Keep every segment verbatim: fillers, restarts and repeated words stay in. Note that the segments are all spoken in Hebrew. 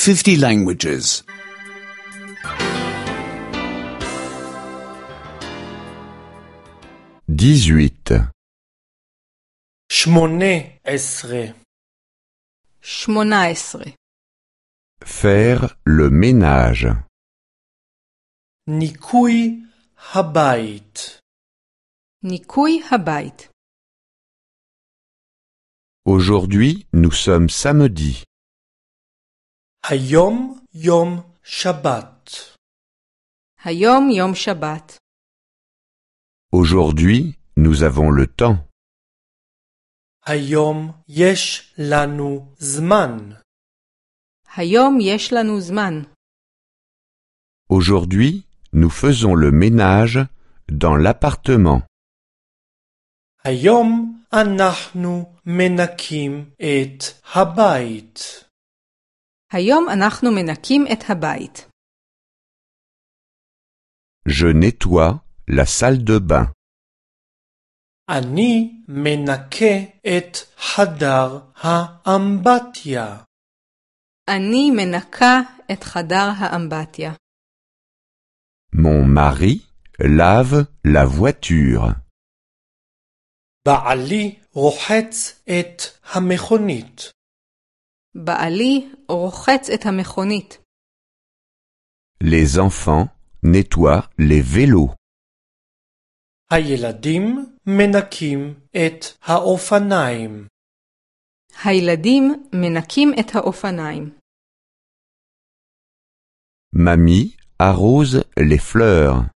fifty languages. dix-huit. שמונה עשרה. שמונה עשרה. Faire le ménage. ניקוי הבית. ניקוי הבית. Aujourd'hui, nous sommes samedi. היום יום שבת. היום יום שבת. Aujourd'hui, nous avons le temps. היום יש לנו זמן. היום יש לנו זמן. Aujourd'hui, nous faisons le ménage dans l'appartement. היום אנחנו מנקים את הבית. היום אנחנו מנקים את הבית. Je nettoie la salle de bain. אני מנקה את חדר האמבטיה. אני מנקה את חדר האמבטיה. Mon mari lave la voiture. בעלי רוחץ את המכונית. בעלי רוחץ את המכונית. Les enfants nettoient les vélos. הילדים מנקים את האופניים. הילדים מנקים את האופניים. Mamie arrose les fleurs.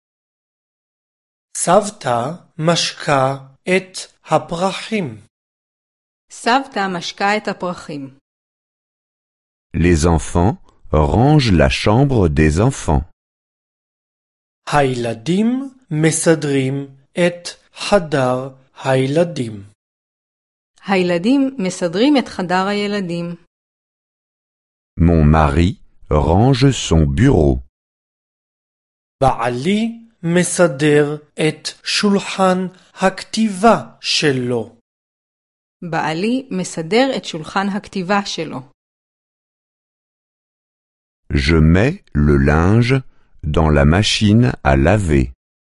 סבתא משקה את הפרחים. סבתא משקה את הפרחים. Les enfants rangent la chambre des enfants. הילדים מסדרים את חדר הילדים. הילדים מסדרים את חדר הילדים. Mon mari range son bureau. בעלי מסדר את שולחן הכתיבה שלו. בעלי מסדר את שולחן הכתיבה שלו. Je mets le linge dans la machine à laver.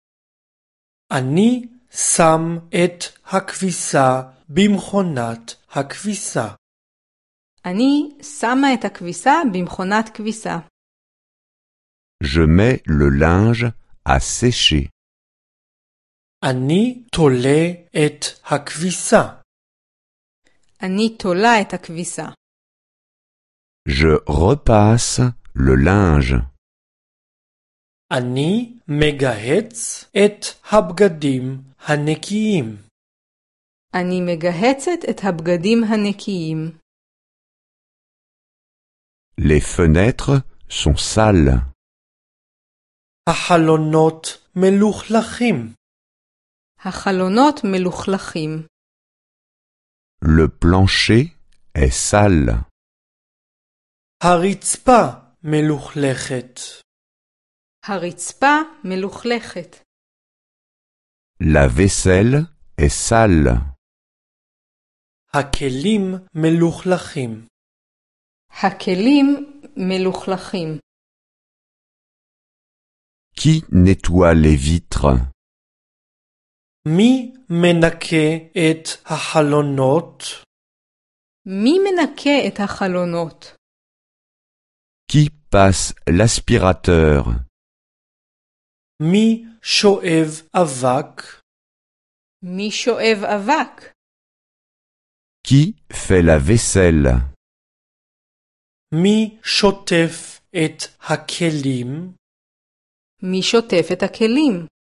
אני שם את הכביסה במכונת הכביסה. אני שמה את הכביסה במכונת כביסה. Je mets le linge à sécher. אני תולה את הכביסה. אני תולה את הכביסה. Je repasse le linge. אני מגהץ את הבגדים הנקיים. אני מגהצת את הבגדים הנקיים. Les fenêtres sont sales. החלונות מלוכלכים. החלונות מלוכלכים. Le plancher est sale. הרצפה מלוכלכת. הרצפה מלוכלכת. La vaisselle est sale. הכלים מלוכלכים. הכלים מלוכלכים. Qui nettoie les vitres? מי מנקה את החלונות? מי מנקה את החלונות? Qui passe l'aspirateur? מי שואב אבק? מי שואב אבק? Qui fait la vaisselle? מי שוטף את הכלים? מי שוטף את הכלים?